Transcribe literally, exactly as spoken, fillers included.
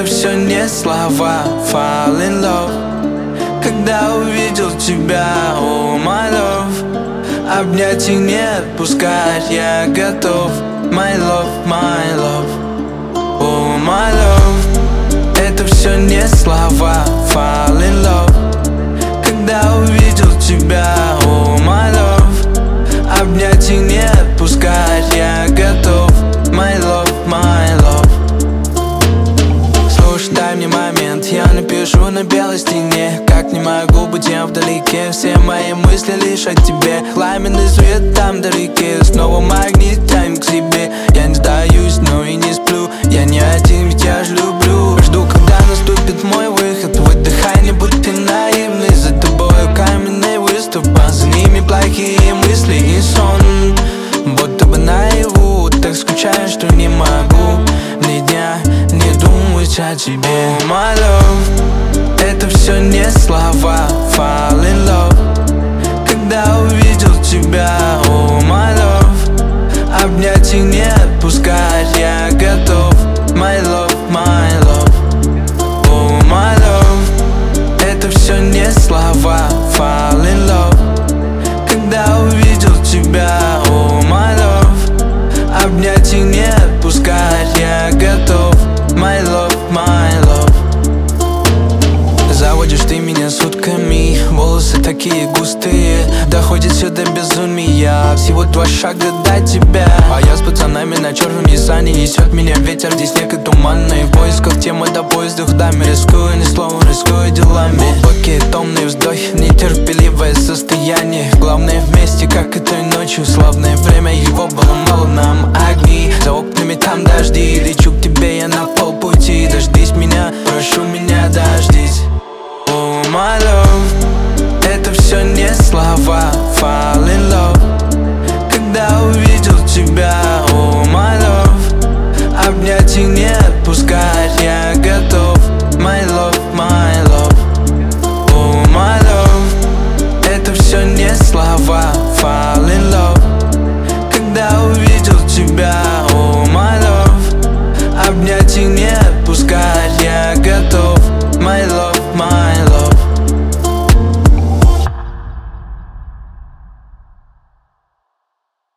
Это все не слова, fall in love. Когда увидел тебя, oh my love, обнять и не отпускать я готов. My love, my love, oh my love. Это все не слова, fall in love. Когда увидел тебя, oh my love, обнять и не отпускать я готов. My love, my love. Слушай, дай мне момент, я напишу на белой стене. Как не могу быть я вдалеке, все мои мысли лишь о тебе. Пламенный свет там вдалеке, снова магнит тянет к себе. Я не сдаюсь, но и не сплю, я не один, ведь я ж люблю. Жду, когда наступит мой выход, выдыхай, не будь ты наивный. За тобою каменный выступ, а за ними плохие мысли и сон. Будто бы наяву, так скучаю, что не могу ни дня не думать о тебе. Oh my love, это все не слова, fall in love. Когда увидел тебя, oh my love, обнять и не отпускать я готов. My love, my love, oh my love. Это все не слова, fall in love. Когда увидел тебя, oh my love, обнять и не отпускать я готов. My love, my love. Заводишь ты меня сутками, волосы такие густые, доходит все до безумия. Всего два шага до тебя, а я с пацанами на черном Ниссане. Несет меня ветер, здесь снег и туман. И в поисках темы до поездах даме. Рискую, ни слова, рискую делами. Глубокие томные вздохи, нетерпеливое состояние. Главное вместе, как и той ночью. Славное время, его было мало нам. Огни, за окнами там дожди. Лечу к тебе, я на полпути. Дождись меня, прошу меня, дожди.